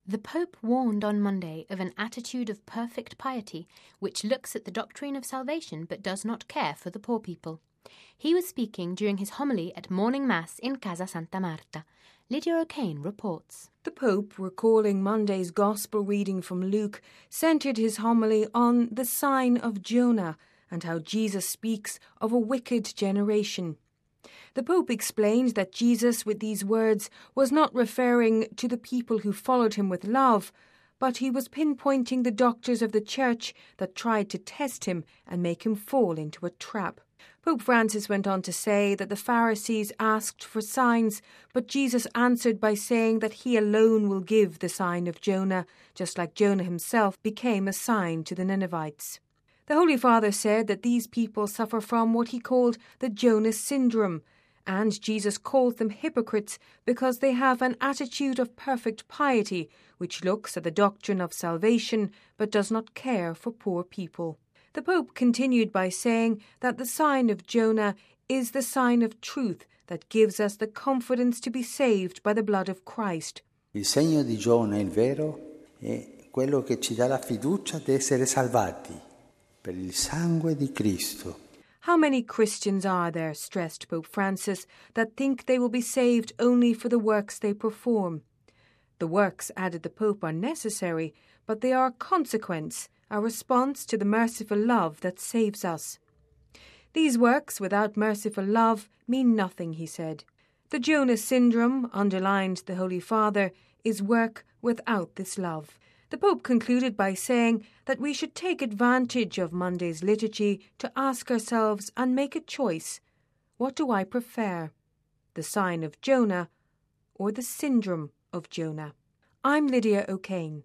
The Pope warned on Monday of an attitude of perfect piety which looks at the doctrine of salvation but does not care for the poor people. He was speaking during his homily at morning mass in Casa Santa Marta. Lydia O'Kane reports. The Pope, recalling Monday's Gospel reading from Luke, centred his homily on the sign of Jonah and how Jesus speaks of a wicked generation. The Pope explained that Jesus, with these words, was not referring to the people who followed him with love, but he was pinpointing the doctors of the Church that tried to test him and make him fall into a trap. Pope Francis went on to say that the Pharisees asked for signs, but Jesus answered by saying that he alone will give the sign of Jonah, just like Jonah himself became a sign to the Ninevites. The Holy Father said that these people suffer from what he called the Jonah syndrome, and Jesus calls them hypocrites because they have an attitude of perfect piety which looks at the doctrine of salvation but does not care for poor people. The Pope continued by saying that the sign of Jonah is the sign of truth that gives us the confidence to be saved by the blood of Christ. Il segno di Giona, il vero, è quello che ci dà la fiducia di essere salvati per il sangue di Cristo. How many Christians are there, stressed Pope Francis, that think they will be saved only for the works they perform? The works, added the Pope, are necessary, but they are a consequence, a response to the merciful love that saves us. These works, without merciful love, mean nothing, he said. The Jonah syndrome, underlined the Holy Father, is work without this love. The Pope concluded by saying that we should take advantage of Monday's liturgy to ask ourselves and make a choice. What do I prefer? The sign of Jonah or the syndrome of Jonah? I'm Lydia O'Kane.